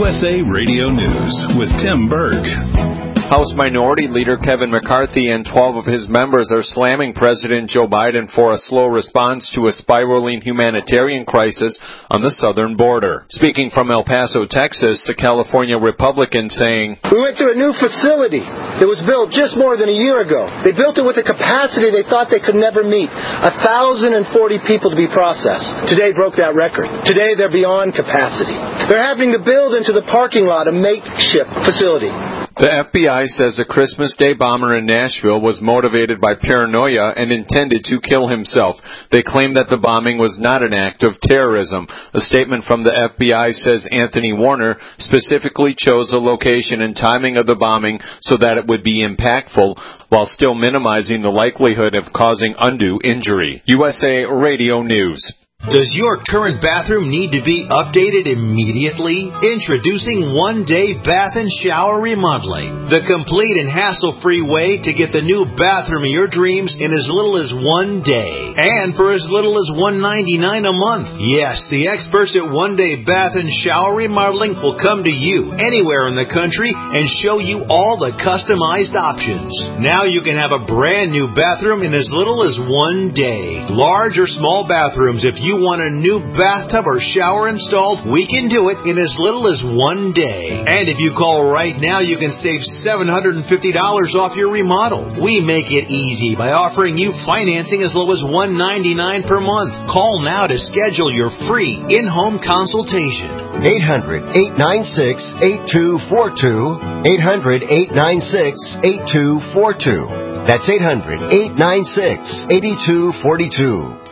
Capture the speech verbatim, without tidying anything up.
U S A Radio News with Tim Berg. House Minority Leader Kevin McCarthy and twelve of his members are slamming President Joe Biden for a slow response to a spiraling humanitarian crisis on the southern border. Speaking from El Paso, Texas, a California Republican saying, "We went through a new facility that was built just more than a year ago. They built it with a capacity they thought they could never meet, one thousand forty people to be processed. Today broke that record. Today they're beyond capacity. They're having to build into the parking lot a makeshift facility." The F B I says a Christmas Day bomber in Nashville was motivated by paranoia and intended to kill himself. They claim that the bombing was not an act of terrorism. A statement from the F B I says Anthony Warner specifically chose the location and timing of the bombing so that it would be impactful while still minimizing the likelihood of causing undue injury. U S A Radio News. Does your current bathroom need to be updated immediately? Introducing One Day Bath and Shower Remodeling, the complete and hassle-free way to get the new bathroom of your dreams in as little as one day, and for as little as one hundred ninety-nine dollars a month. Yes, the experts at One Day Bath and Shower Remodeling will come to you anywhere in the country and show you all the customized options. Now you can have a brand new bathroom in as little as one day. Large or small bathrooms, if you want a new bathtub or shower installed, we can do it in as little as one day. And if you call right now, you can save seven hundred fifty dollars off your remodel. We make it easy by offering you financing as low as one hundred ninety-nine dollars per month. Call now to schedule your free in-home consultation. eight hundred, eight nine six, eight two four two. eight hundred, eight nine six, eight two four two. That's eight hundred, eight nine six, eight two four two.